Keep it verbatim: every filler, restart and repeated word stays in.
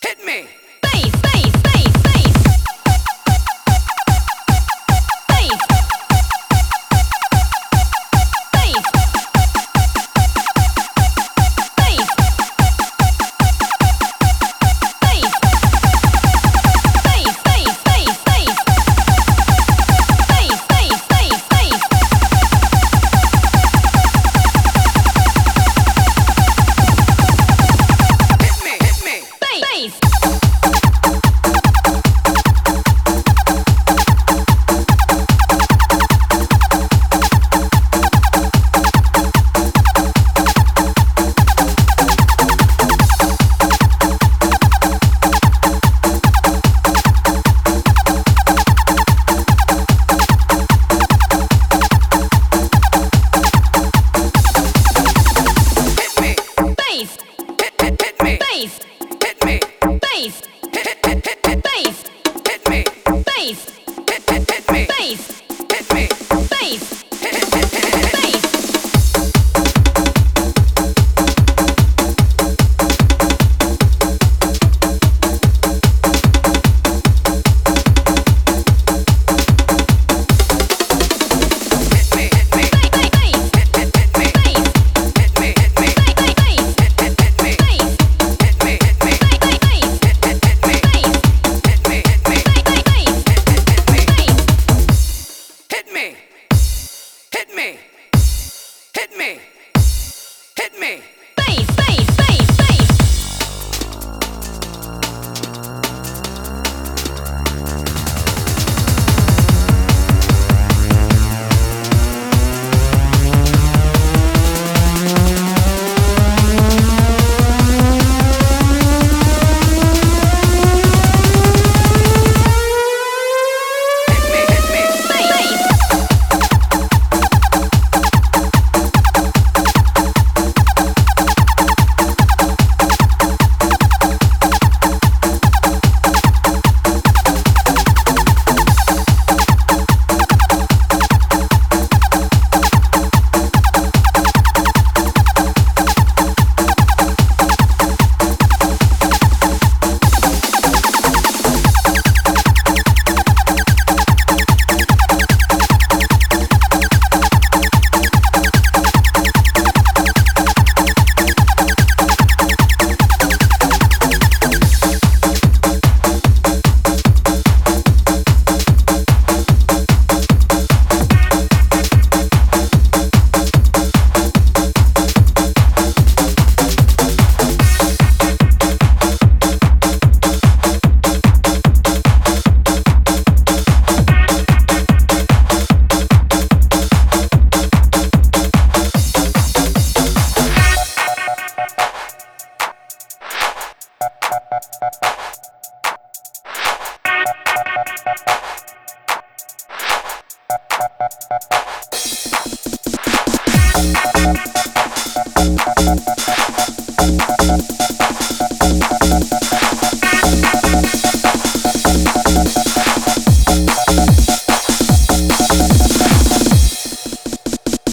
Hit me. Bass, bass, bass, bass. Bass. Bass. Bass. Bass. Bass, bass, bass, bass. Bass, bass, bass, bass. Hit me, hit me. Bass. Hit me. Bass. Hit, hit, hit me. Bass. Hit me. Bass. Hit, hit, hit, hit, hit. Bass. Hit me. Bass. Hit, hit, hit me. Bass. Hit me. Bass. Hit, hit, hit, hit, hit. Bass. Hit me, hit me. Bass. Bass. Hit, hit, hit me. Bass. Hit me, hit me. Bass. Bass. Hit, hit, hit me. Bass. Hit me, hit me. Bass. Bass. Hit, hit, hit me. Bass. Hit me, hit me. Bass. Hit, hit, hit me. Bass. Hit me. Hit me. Hit me. Hit me. Bass. Bass. Bass. Bass. Hit me, hit me. Bass. Hit me.